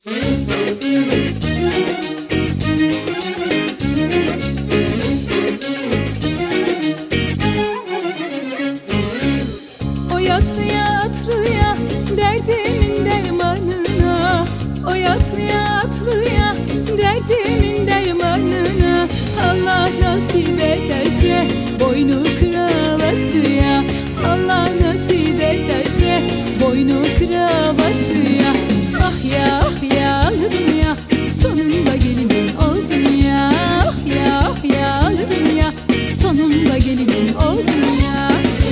Oyatlıya atlıya derdimin dermanına, oyatlıya atlıya derdimin dermanına. Allah nasip ederse boynu kravatlıya, Allah nasip ederse boynu kravatlıya. Ah ya ah ya ağladım ya, sonunda gelinim oldum ya. Ah ya ah ya ağladım ya, sonunda gelinim oldum ya.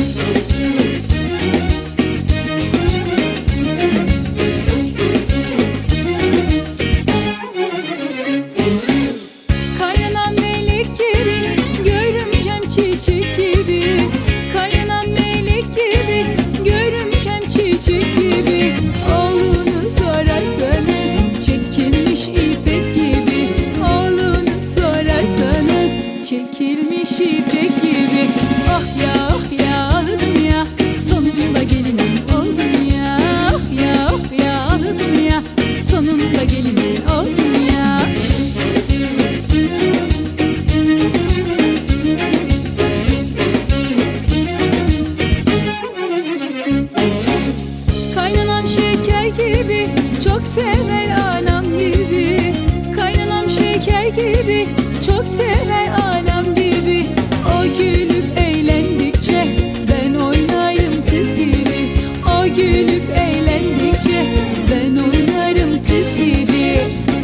Çiçek gibi, kaynanan melek gibi, görümcem çiçek gibi. Oğlunu sorarsanız çekilmiş ipek gibi, oğlunu sorarsanız çekilmiş ipek gibi. Ah ya ah ya ağladım ya, sonunda gelinim oldum ya. Ah ya ah ya ağladım ya, sonunda gelinim oldum ya. Kaynanam şeker gibi, çok sever anam gibi. Kaynanam şeker gibi, çok sever anam gibi. O gülüp eğlendikçe ben oynarım kız gibi. O gülüp eğlendikçe ben oynarım kız gibi.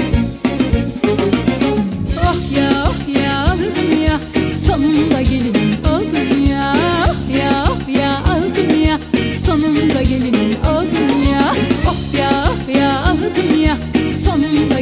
Oh ya oh ya ağladım ya, sonunda gelinim oldum ya. Ah ya ah ya aldım ya, sonunda gelinim oldum ya. Oh ya ah ya ağladım ya, sonunda